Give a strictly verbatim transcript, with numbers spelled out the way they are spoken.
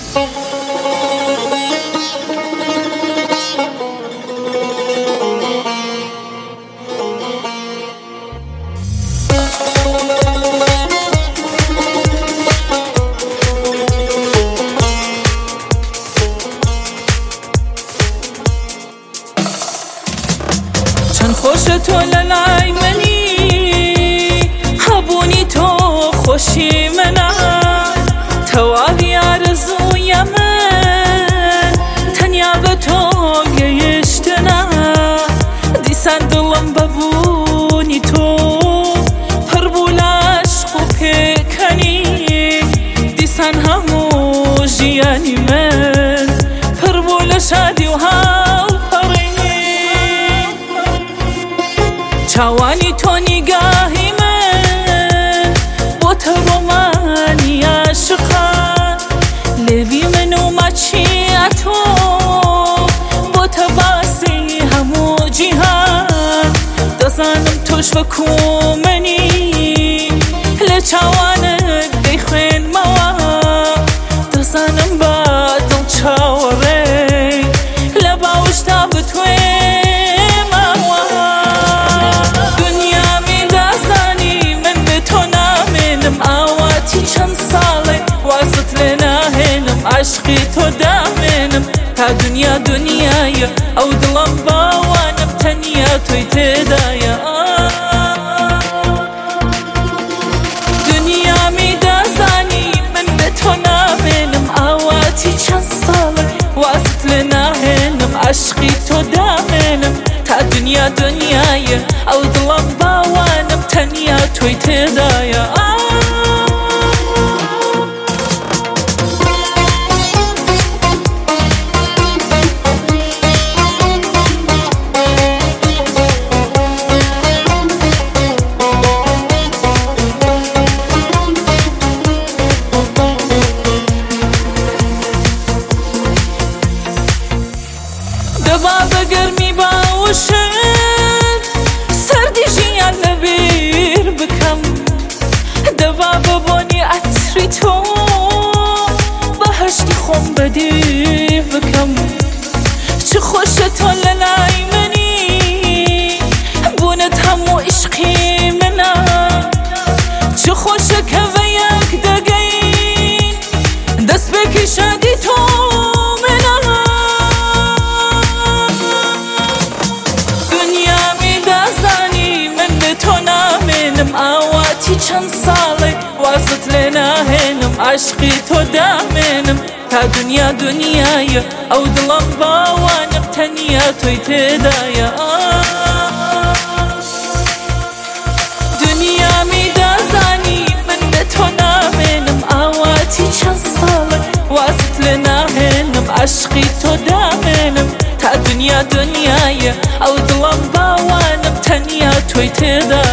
چند خوش تو للای منی هبونی تو خوشی منه توالی آرزوی من تنیا به تو گیشتنه دیسان دلم ببونی تو پر بولاش خوب کنی دیسان همو جیانی من پر بولا شادی و هاو چاوانی تو نگاهی من با تو رومانی عاشقان لبی منو مچی تو با تو باسی همو جیهان دزانم توش وکو منی لچاوانک دی خوین موا دزانم با دل چاوره لباوش تا بتوی عشقی تو دامنم تا دنیا دنیای او دلم باوانم تنیا توی تدایا دنیا می دازانی من به تو نامنم آواتی چند ساله واسط لناهنم عشقی تو دامنم تا دنیا دنیای او دلم باوانم تنیا توی تدایا دبا گرمی باوشد سردی جیان لبیر بکم دبا ببونی عطری تو بهشتی خون بدی بکم چه خوش تو للای منی بونت همو عشقی منه چه خوش که و یک دگین دست بکشدی تو آواتی چند ساله واسط لناهنم عشقی تو دامنم تا دنیا دنیای او دلم باوانم تنیا توی تدایا دنیا می دازانی من به تو نامنم آواتی چند ساله واسط لناهنم عشقی تو دامنم تا دنیا دنیای او دلم باوانم تنیا توی تدایا